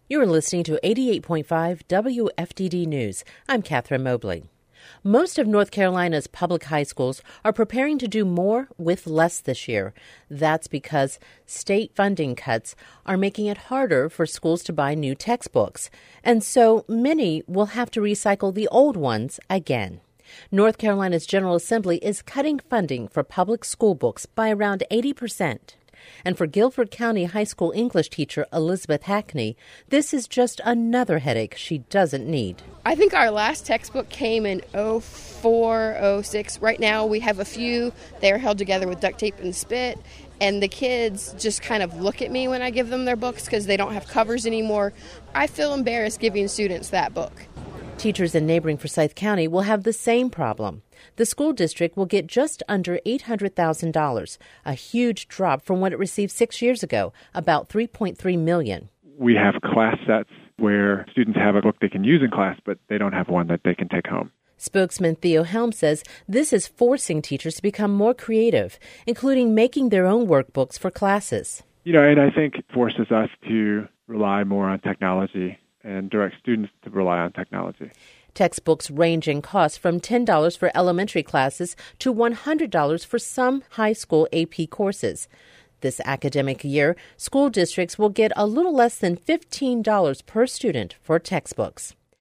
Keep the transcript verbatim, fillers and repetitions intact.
You're listening to eighty-eight point five W F D D News. I'm Catherine Mobley. Most of North Carolina's public high schools are preparing to do more with less this year. That's because state funding cuts are making it harder for schools to buy new textbooks. And so many will have to recycle the old ones again. North Carolina's General Assembly is cutting funding for public school books by around eighty percent. And for Guilford County High School English teacher Elizabeth Hackney, this is just another headache she doesn't need. I think our last textbook came in oh four, oh six. Right now we have a few. They're held together with duct tape and spit. And the kids just kind of look at me when I give them their books because they don't have covers anymore. I feel embarrassed giving students that book. Teachers in neighboring Forsyth County will have the same problem. The school district will get just under eight hundred thousand dollars, a huge drop from what it received six years ago, about three point three million dollars. We have class sets where students have a book they can use in class, but they don't have one that they can take home. Spokesman Theo Helm says this is forcing teachers to become more creative, including making their own workbooks for classes. You know, and I think it forces us to rely more on technology and direct students to rely on technology. Textbooks range in cost from ten dollars for elementary classes to one hundred dollars for some high school A P courses. This academic year, school districts will get a little less than fifteen dollars per student for textbooks.